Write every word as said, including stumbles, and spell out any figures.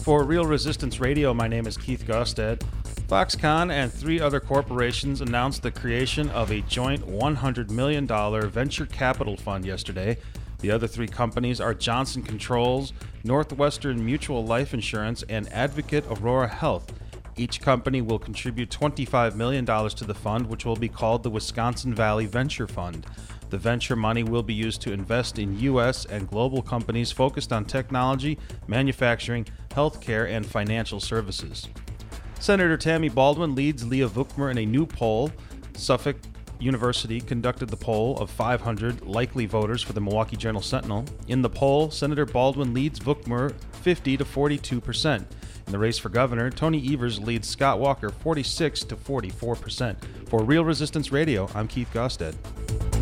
For Real Resistance Radio, my name is Keith Gusted. Foxconn and three other corporations announced the creation of a joint one hundred million dollars venture capital fund yesterday. The other three companies are Johnson Controls, Northwestern Mutual Life Insurance, and Advocate Aurora Health. Each company will contribute twenty-five million dollars to the fund, which will be called the Wisconsin Valley Venture Fund. The venture money will be used to invest in U S and global companies focused on technology, manufacturing, healthcare, and financial services. Senator Tammy Baldwin leads Leah Vukmir in a new poll. Suffolk University conducted the poll of five hundred likely voters for the Milwaukee Journal-Sentinel. In the poll, Senator Baldwin leads Vukmir fifty to forty-two percent. In the race for governor, Tony Evers leads Scott Walker forty-six to forty-four percent. For Real Resistance Radio, I'm Keith Gusted.